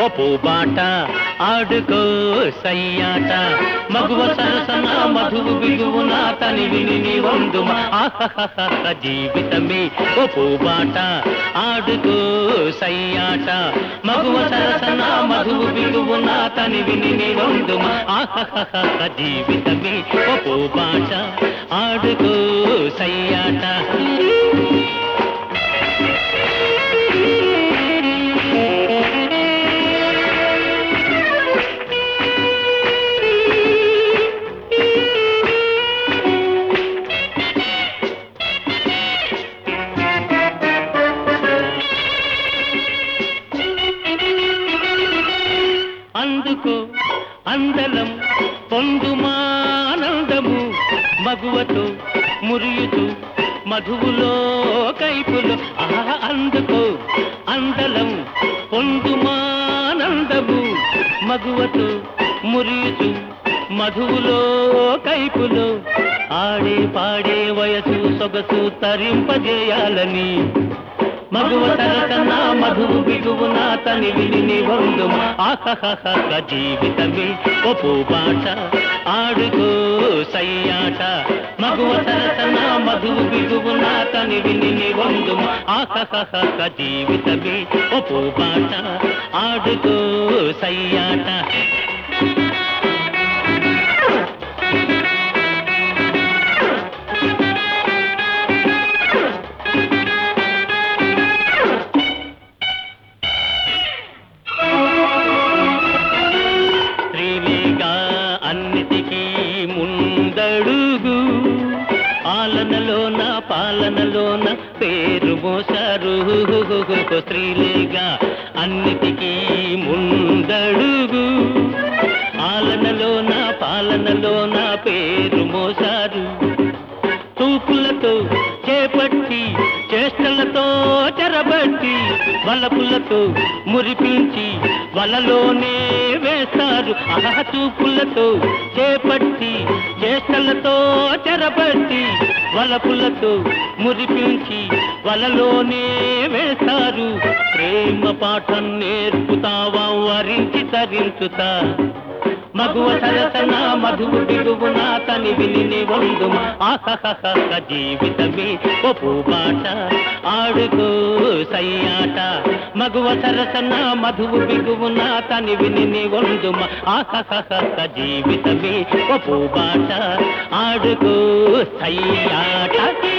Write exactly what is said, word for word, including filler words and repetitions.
పూబాట ఆడుకో సయ్యాట మగువ సరసన మధువు బిగువున తని విని వందుమ ఆహహహ జీవితమే ఓ పూబాట ఆడుకో సయ్యాట మగువ సరసన మధువు బిగువున తని విని వందుమ ఆహహహ జీవితమే ఓ పూబాట ఆడుకో సయ్యాట అందుకో అందలం పొందుమానందము మగువతో మురియుతూ మధువులో కైపులు ఆహా అందుకో అందలం పొందుమానందము మగువతో మురియుతూ మధువులో కైపులు ఆడే పాడే వయసు సొగసు తరింపజేయాలని మగువ సరసన మధువు బిగువున తని విని వందుమ ఆహహహ జీవితమే ఓ పూబాట ఆడుకో సయ్యాట మగువ సరసన మధువు బిగువున తని విని వందుమ ఆహహహ జీవితమే ఓ పూబాట ఆడుకో సయ్యాట అన్నిటికీ ముందడుగు ఆలనలోన పాలనలోన పేరు మోసారు స్త్రీలేగా అన్నిటికీ ముందడుగు ఆలనలోన పాలనలోన పేరు మోసారు తూపులతో చేపట్టి చేష్టలతో చెరబట్టి వలపులతో మురిపించి వలలోనే వేస్తారు ఆహా చూపులతో చేపట్టి చేష్టలతో చెరబట్టి వలపులతో మురిపించి వలలోనే వేస్తారు ప్రేమ పాఠం నేర్పుతావా వరించి తరించుతా మగువ సరసన మధువు బిగువున తని విని వందుమ ఆహహహ జీవితమే ఓ పూబాట ఆడుకో సయ్యాట మగువ సరసన మధువు బిగువున తని విని వందుమ ఆహహహ జీవితమే ఓ పూబాట ఆడుకో సయ్యాట